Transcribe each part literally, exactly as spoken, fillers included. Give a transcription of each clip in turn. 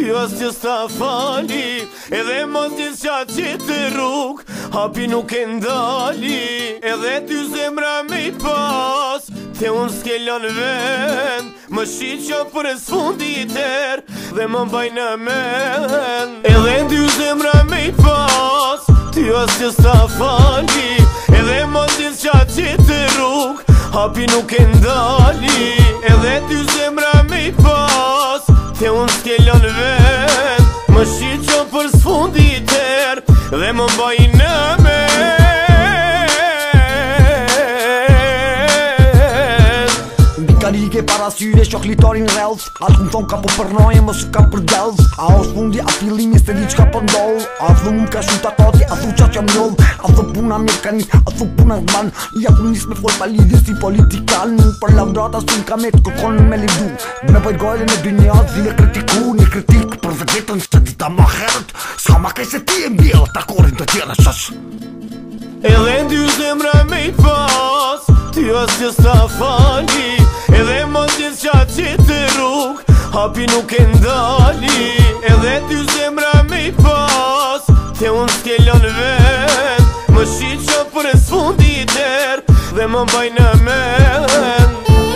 Ty as që s'ta fali, edhe mos t'is qa qitë rrug, hapi nuk e ndali, edhe ty zemra me i pas, te unë s'kellon vend, më shqyqa për e s'fundi ter, dhe më mbaj në men, edhe ty zemra me i pas, ty as që s'ta fali, edhe mos t'is qa qitë rrug, hapi nuk e ndali, edhe ty zemra me i pas, te unë s'kellon vend, më shqyqa për s'fundi ter, dhe më mbaj në men. Karike para syre, shok litarin rrells, atë më thonë ka po përnoje, më su ka për dells. A është fundi, a fillimi, s'te di qka për ndoll. A thu më ka shumë takati, a thu qa që më njoll. A thu puna mirë ka njës, a thu puna zban. Ja ku njës me fol pa lidhje si politikan, për laudrata s'u n'ka me t'kërkon me lidu. Me vojt gojle në dy një zile kritiku, një kritik për vetën s'te dita ma herët. Ska ma kej se ti e mbjell, takorin të tjene shash. Edhe dy zemra me i pas, ty as që s'ta fali, edhe mos t'is qa qitë rrug, hapi nuk e ndali, edhe ty zemra me i pas, te unë s'kellon vend, më shqyqa për e s'fundi ter, dhe më mbaj në men.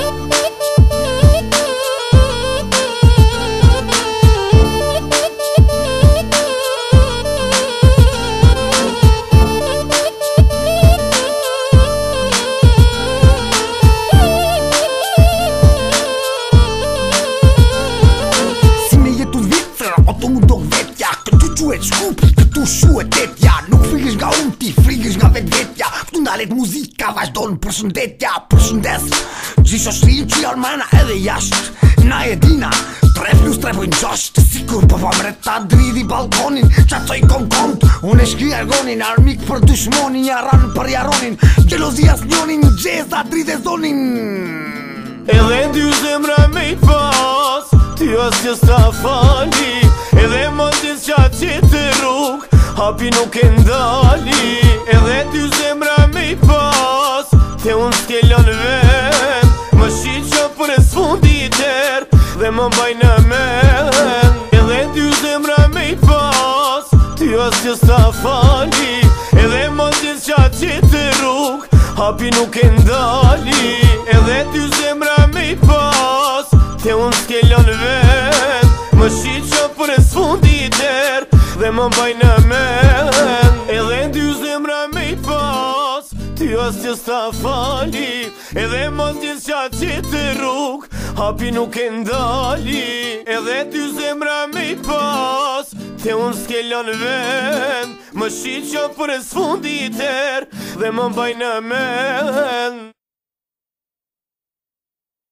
Quet shkupi, këtu shuet tetja, nuk frikësh nga unë ti, frikësh nga vet vetja. Këtu ndalet muzika, vazhdojnë përshëndetja, përshëndes gjithë shoshrin që janë mana edhe jasht. Na e dina, tre plus tre pojnë gjasht, sikur po pa mreta dridi balkonin, qatoj kom kont, unë e shkri argonin, armik për dushmonin, jaran për jaronin, gjelozia s'njonin, gjeza dride zonin. Edhe dy zemra me i pas, ty as që s'ta fali, edhe mos t'is qa qitë rrug, hapi nuk e ndali, edhe ty zemra me i pas, te unë s'kellon vend, më shqyqa për e s'fundi ter, dhe më mbaj në men. Edhe ty zemra me i pas, ty as që s'ta fali, edhe mos t'is qa qitë rrug, hapi nuk e ndali, edhe ty zemra me i pas, te unë s'kellon vend, më shqyqa për e s'fundi ter, dhe më mbaj në men. Edhe dy zemra me i pas, ty as që s'ta fali, edhe mos t'is qa qitë rrug, hapi nuk e ndali, edhe ty zemra me i pas, te unë s'kellon vend, më shqyqa për e s'fundi ter, dhe më mbaj në men.